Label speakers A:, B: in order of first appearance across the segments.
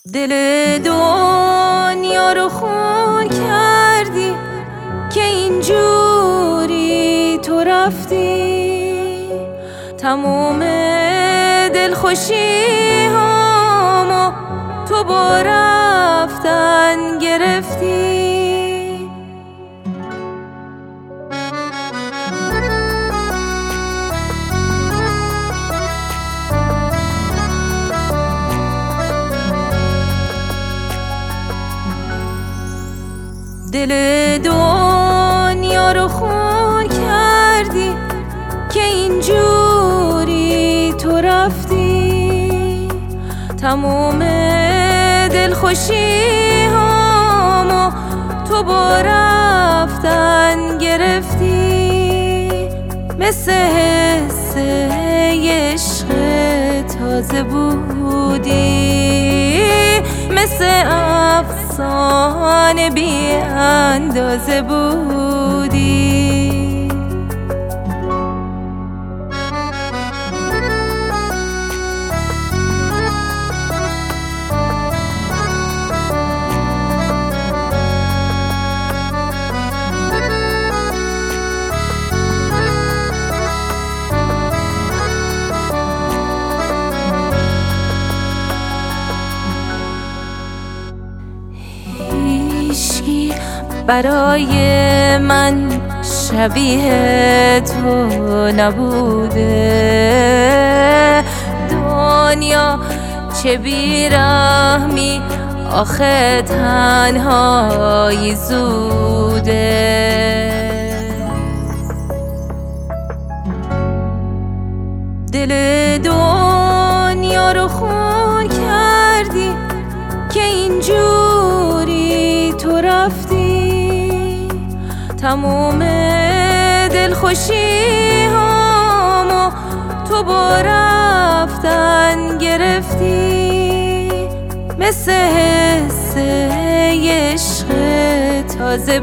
A: دل دنیا رو خون کردی که اینجوری تو رفتی، تموم دلخوشی هامو تو با رفتن گرفتی. دل دنیا رو خون کردی که اینجوری تو رفتی، تموم دلخوشی هامو تو با رفتن گرفتی. مثل حس عشق تازه بودی، مثل افسانه بی اندازه بودی. هیچکی برای من شبیه تو نبوده، دنیا چه بیرحمی آخه تنهایی زوده. دل دنیا رو خون کردی که اینجوری تو رفتی، تموم دلخوشی هامو تو با رفتن گرفتی. مثل حس عشق تازه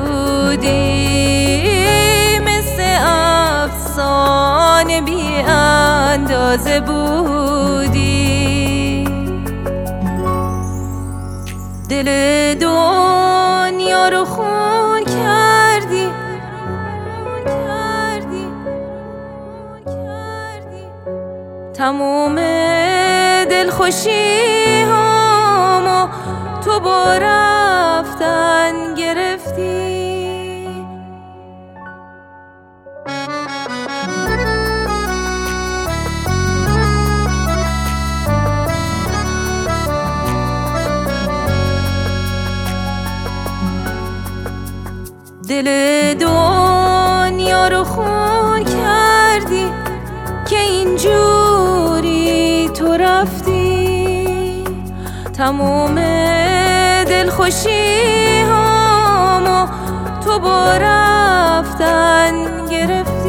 A: بودی، مثل افسانه بی اندازه بودی. دل دنیا رو خون کردی تموم دلخوشی هامو تو با رفتن گرفتی. دل دنیا رو خون کردی که اینجوری تو رفتی، تموم دلخوشی هامو تو با رفتن گرفتی.